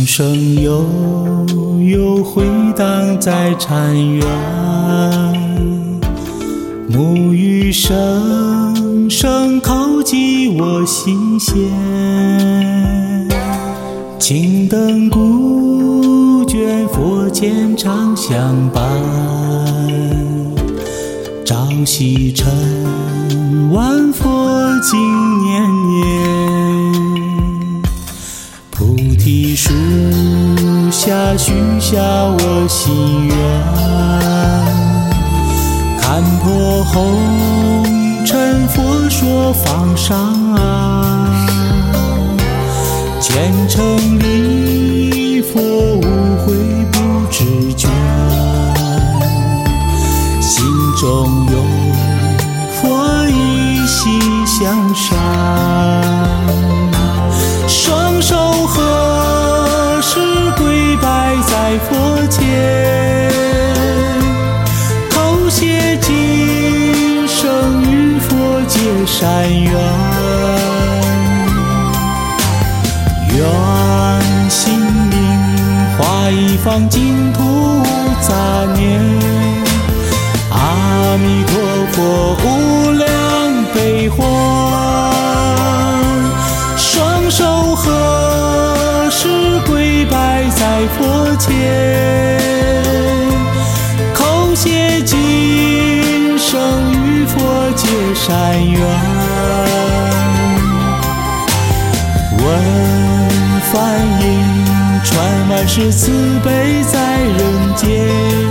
声悠悠回荡在禅院，沐浴声声叩击我心弦，青灯古卷佛前常相伴，朝夕晨晚佛经年年，菩提树下许下我心愿，看破红尘佛说方上岸，虔诚礼佛无悔不知倦，心中有佛一心向善，双手合十跪拜在佛前，叩谢今生与佛结善缘，愿心灵化一方净土无杂念，阿弥陀佛无量悲欢，双手合十跪拜在佛前，叩谢今生与佛结善缘，闻梵音传万世慈悲在人间，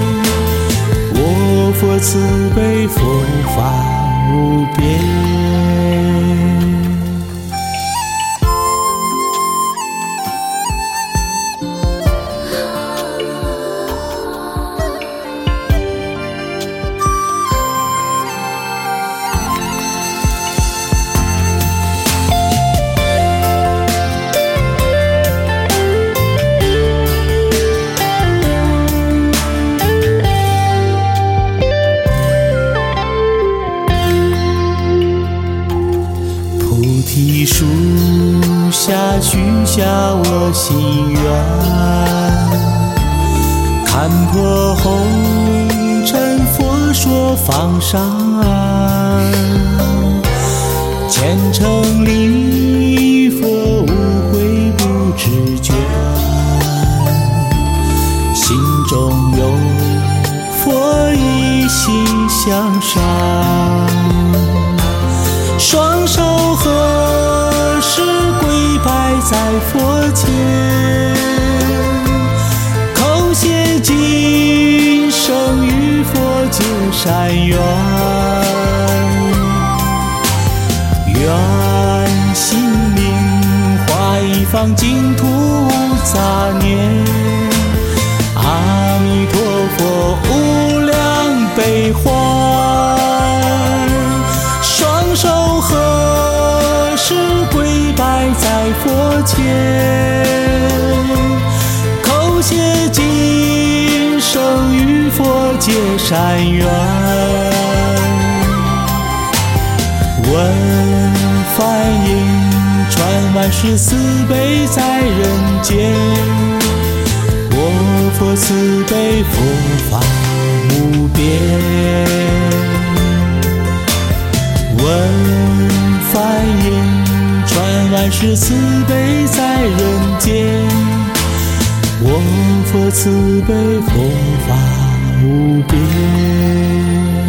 我佛慈悲佛法无边。菩提树下许下我心愿，看破红尘佛说方上岸，虔诚礼佛无悔不知倦，心中有佛一心向善，双手合十跪拜在佛前，叩谢今生与佛结善缘，愿心灵化一方净土无杂念，阿弥陀佛无量悲欢，双手合十跪拜在佛前，叩谢今生与佛结善缘，闻梵音传万世慈悲在人间，我佛慈悲佛法无边，闻梵音传万世慈悲在人间，我佛慈悲佛法无边。